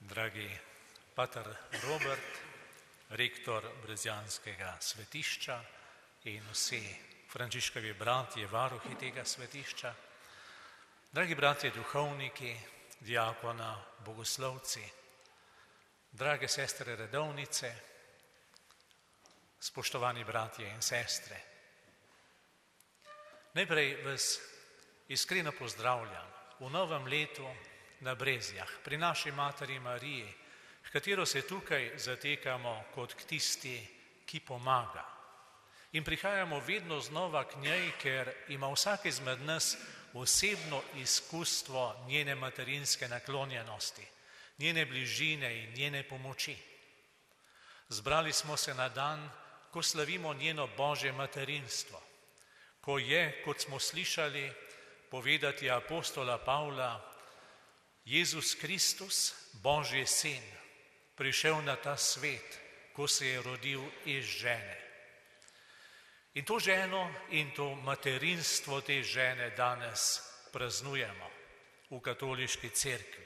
Dragi pater Robert, rektor Brezjanskega svetišča in vsi Frančiškovi bratje, varuhi tega svetišča, dragi bratje duhovniki, diakona, bogoslovci, drage sestre redovnice, spoštovani bratje in sestre. Najprej vas iskreno pozdravljam v novem letu na Brezjah, pri naši materi Mariji, v katero se tukaj zatekamo kot k tisti, ki pomaga. In prihajamo vedno znova k njej, ker ima vsak izmed nas osebno izkustvo njene materinske naklonjenosti, njene bližine in njene pomoči. Zbrali smo se na dan, ko slavimo njeno Božje materinstvo, ko je, kot smo slišali povedati apostola Pavla, Jezus Kristus, Božji sin, prišel na ta svet, ko se je rodil iz žene. In to ženo in to materinstvo te žene danes praznujemo v katoliški cerkvi.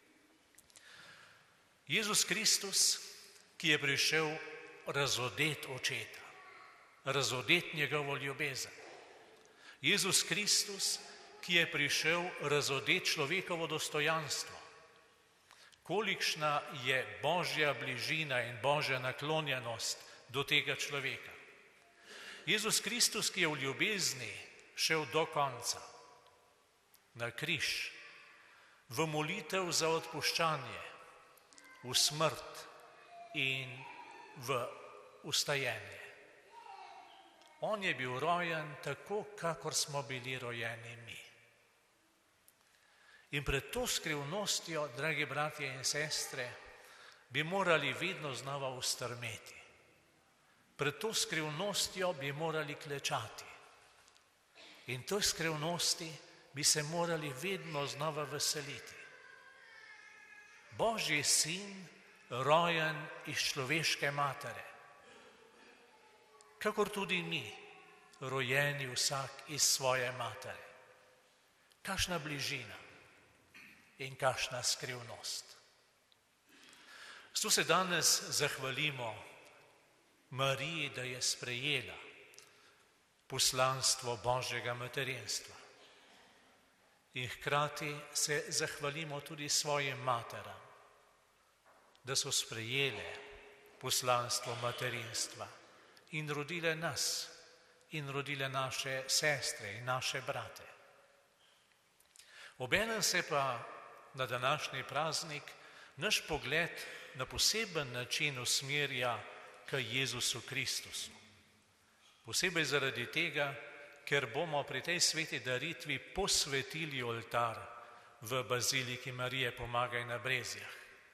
Jezus Kristus, ki je prišel razodet očeta, razodet njegovo ljubezen. Jezus Kristus, ki je prišel razodet človekovo dostojanstvo. Kolikšna je Božja bližina in Božja naklonjenost do tega človeka. Jezus Kristus, ki je v ljubezni šel do konca, na križ, v molitev za odpuščanje, v smrt in v ustajenje. On je bil rojen tako, kakor smo bili rojeni mi. In pred to skrivnostjo, dragi bratje in sestre, bi morali vedno znova ustrmeti. Pred to skrivnostjo bi morali klečati. In to skrivnosti bi se morali vedno znova veseliti. Božji sin, rojen iz človeške matere, kakor tudi mi, rojeni vsak iz svoje matere. Kakšna bližina in kakšna skrivnost. Zato se danes zahvalimo Mariji, da je sprejela poslanstvo Božjega materinstva. In hkrati se zahvalimo tudi svojim materam, da so sprejele poslanstvo materinstva in rodile nas in rodile naše sestre in naše brate. Obenem se pa na današnji praznik naš pogled na poseben način usmerja k Jezusu Kristusu. Posebej zaradi tega, ker bomo pri tej sveti daritvi posvetili oltar v Baziliki Marije Pomagaj na Brezjah.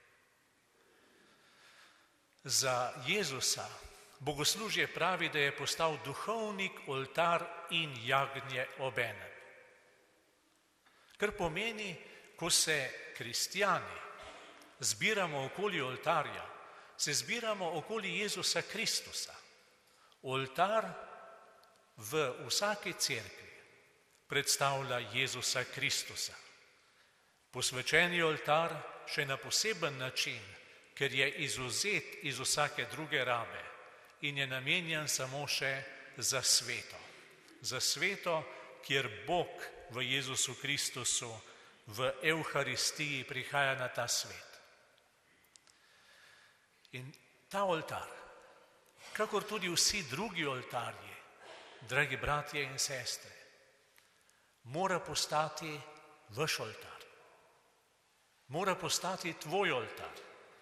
Za Jezusa bogoslužje pravi, da je postal duhovnik, oltar in jagnje obenem. Kar pomeni, ko se kristjani zbiramo okoli oltarja, se zbiramo okoli Jezusa Kristusa. Oltar v vsaki cerkvi predstavlja Jezusa Kristusa. Posvečeni oltar še na poseben način, ker je izvzet iz vsake druge rabe in je namenjen samo še za sveto. Za sveto, kjer Bog v Jezusu Kristusu v Evharistiji prihaja na ta svet. In ta oltar, kakor tudi vsi drugi oltarji, dragi bratje in sestre, mora postati vaš oltar. Mora postati tvoj oltar.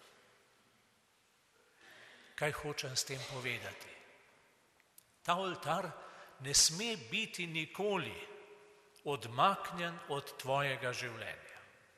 Kaj hočem s tem povedati? Ta oltar ne sme biti nikoli odmaknjen od tvojega življenja.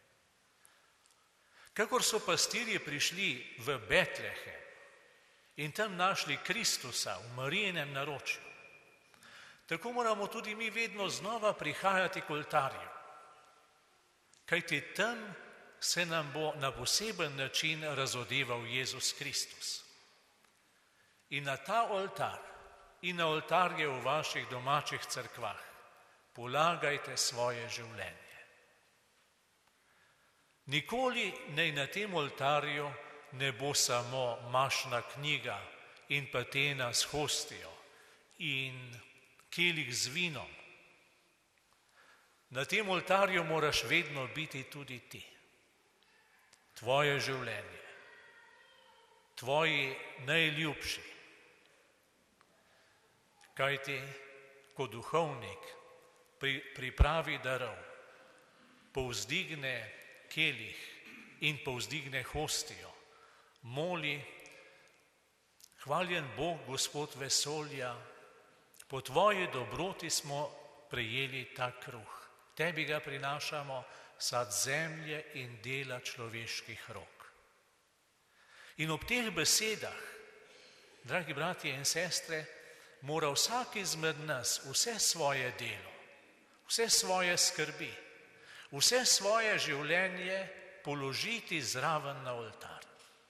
Kakor so pastirji prišli v Betlehem in tam našli Kristusa v Marijinem naročju, tako moramo tudi mi vedno znova prihajati k oltarju. Kajti tam se nam bo na poseben način razodeval Jezus Kristus. In na ta oltar in na oltarje v vaših domačih cerkvah polagajte svoje življenje. Nikoli naj na tem oltarju ne bo samo mašna knjiga in patena s hostijo in kelih z vinom. Na tem oltarju moraš vedno biti tudi ti. Tvoje življenje, tvoji najljubši. Kajti, ko duhovnik pripravi darov, povzdigne kelih in povzdigne hostijo, moli: hvaljen Bog, Gospod vesolja, po tvoji dobroti smo prejeli ta kruh. Tebi ga prinašamo, sad zemlje in dela človeških rok. In ob teh besedah, dragi bratje in sestre, mora vsak izmed nas vse svoje delo, vse svoje skrbi, vse svoje življenje položiti zraven na oltar.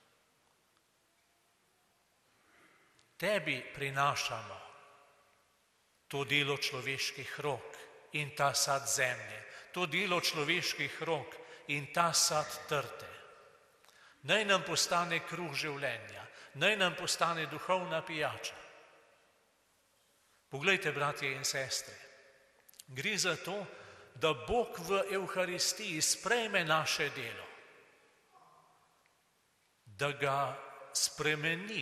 Tebi prinašamo to delo človeških rok in ta sad zemlje, to delo človeških rok in ta sad trte. Naj nam postane kruh življenja, naj nam postane duhovna pijača. Poglejte, bratje in sestre, gre za to, da Bog v Evharistiji sprejme naše delo, da ga spremeni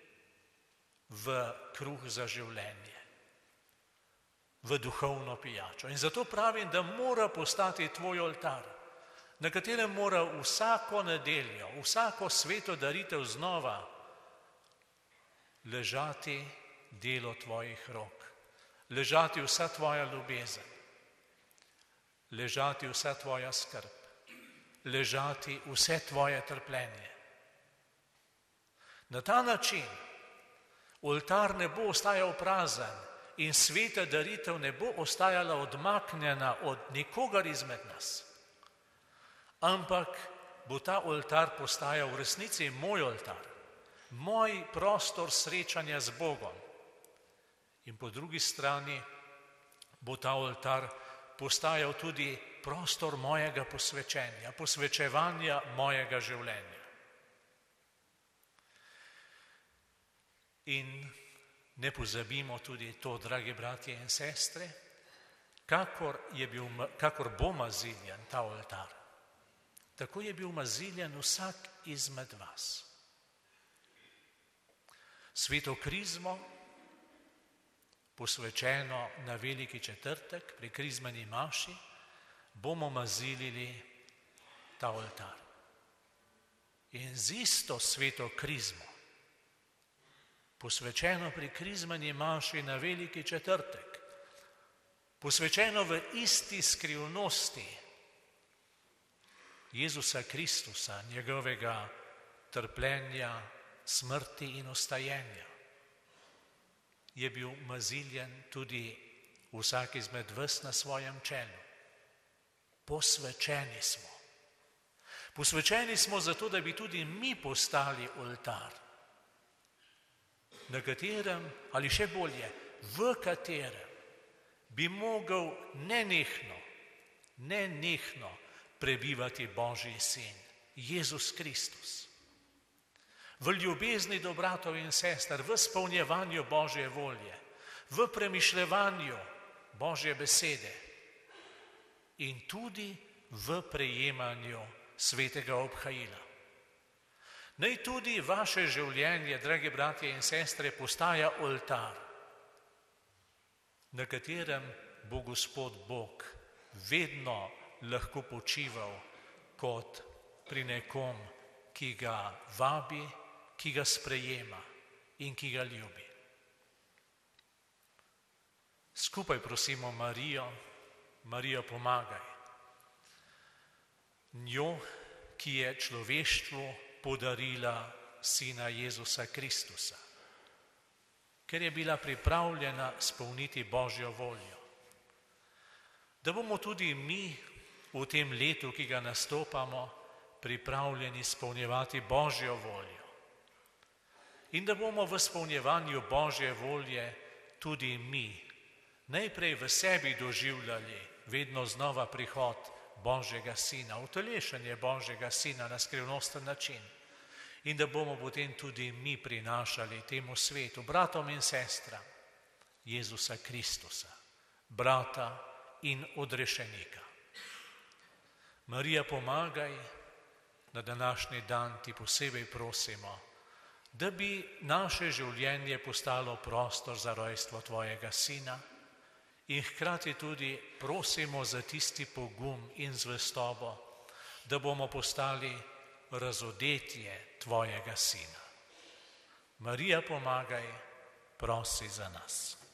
v kruh za življenje, v duhovno pijačo. In zato pravim, da mora postati tvoj oltar, na katerem mora vsako nedeljo, vsako sveto daritev znova ležati delo tvojih rok, ležati vsa tvoja ljubezen, ležati vsa tvoja skrb, ležati vse tvoje trpljenje. Na ta način oltar ne bo ostajal prazen in sveta daritev ne bo ostajala odmaknjena od nikogar izmed nas, ampak bo ta oltar postajal v resnici moj oltar, moj prostor srečanja z Bogom. In po drugi strani bo ta oltar postajal tudi prostor mojega posvečenja, posvečevanja mojega življenja. In ne pozabimo tudi to, dragi bratje in sestre, kakor bo maziljen ta oltar, tako je bil maziljen vsak izmed vas. Sveto krizmo, posvečeno na Veliki četrtek pri krizmeni maši, bomo mazilili ta oltar. In z isto sveto krizmo, posvečeno pri krizmeni maši na Veliki četrtek, posvečeno v isti skrivnosti Jezusa Kristusa, njegovega trpljenja, smrti in ostajenja, je bil maziljen tudi vsak izmed vas na svojem čelu. Posvečeni smo. Posvečeni smo zato, da bi tudi mi postali oltar, na katerem, ali še bolje, v katerem bi mogel nenehno prebivati Božji sin, Jezus Kristus. V ljubezni do bratov in sester, v izpolnjevanju Božje volje, v premišljevanju Božje besede in tudi v prejemanju svetega obhajila. Naj tudi vaše življenje, dragi bratje in sestre, postaja oltar, na katerem bo Gospod Bog vedno lahko počival kot pri nekom, ki ga vabi, ki ga sprejema in ki ga ljubi. Skupaj prosimo Marijo, Marijo pomagaj. Njo, ki je človeštvu podarila sina Jezusa Kristusa, ker je bila pripravljena spolniti Božjo voljo. Da bomo tudi mi v tem letu, ki ga nastopamo, pripravljeni spolnjevati Božjo voljo. In da bomo v spolnjevanju Božje volje tudi mi najprej v sebi doživljali vedno znova prihod Božjega Sina, utelešenje Božjega Sina na skrivnosten način in da bomo potem tudi mi prinašali temu svetu, bratom in sestram, Jezusa Kristusa, brata in odrešenika. Marija, pomagaj, na današnji dan ti posebej prosimo, da bi naše življenje postalo prostor za rojstvo tvojega Sina in hkrati tudi prosimo za tisti pogum in zvestobo, da bomo postali razodetje tvojega Sina. Marija, pomagaj, prosi za nas.